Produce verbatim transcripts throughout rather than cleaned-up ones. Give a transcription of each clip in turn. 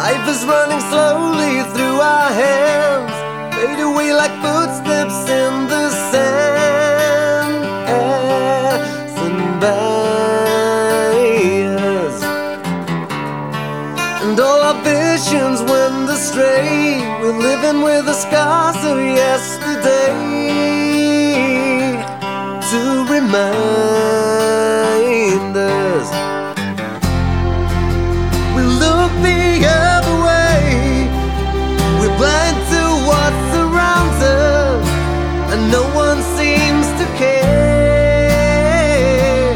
Life is running slowly through our hands, fade away like footsteps in the sand, passing by us. And all our visions went astray, we're living with the scars of yesterday to remind us. We look the other way, we're blind to what surrounds us, and no one seems to care.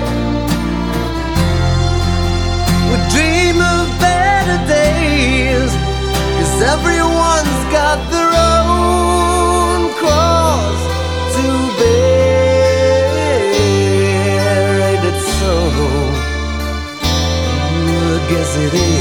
We dream of better days, 'cause everyone's got their own cross to bear. Ain't it so? I guess it is.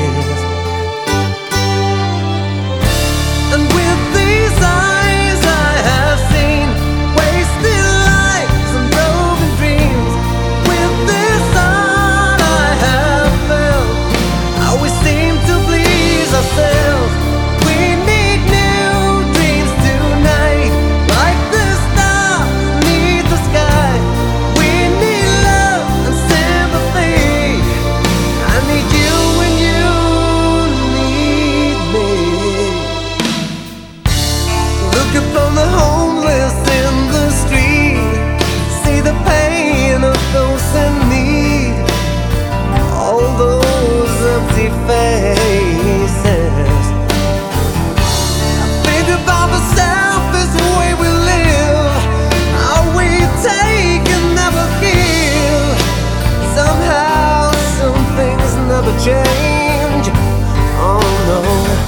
And with these eyes I have seen wasted lives and broken dreams. With this heart I have felt how we seem to please ourselves. We need new dreams tonight, like the stars beneath the sky. We need love and sympathy. I need you when you need me. Look upon the homeless in the street, see the pain of those in need, all those empty faces. I think about the selfish way we live, how we take and never give. Somehow some things never change. Oh no.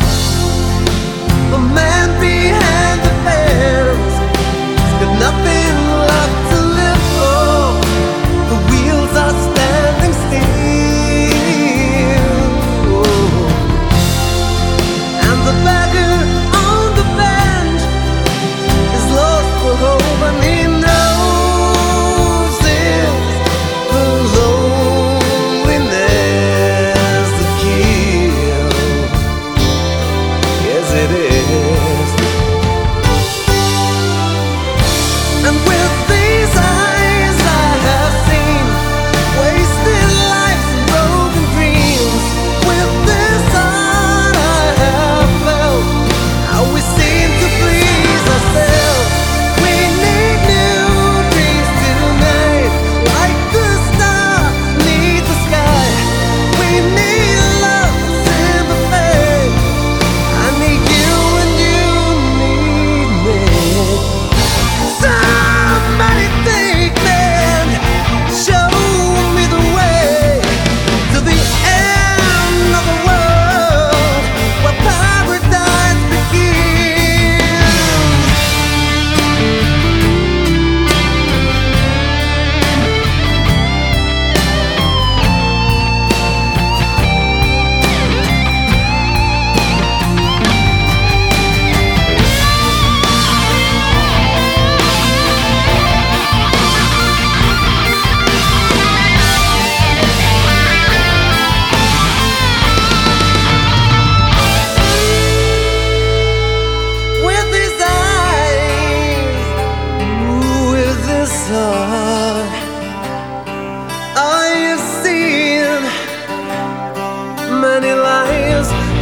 The man behind the fence has got nothing left to live for. The wheels are standing still. Oh. And the beggar on the bench is lost for hope, and he knows it's the loneliness that kills. Yes, it is. And with these eyes I have seen wasted lives and broken dreams. With this heart I have felt how we seem to please ourselves. We need new dreams tonight, like the stars beneath the sky. We need love and sympathy. I need you and you need me. Somebody think, man, show me the way to the end of the world, where paradise begins. With these eyes, with this heart, I have seen many lives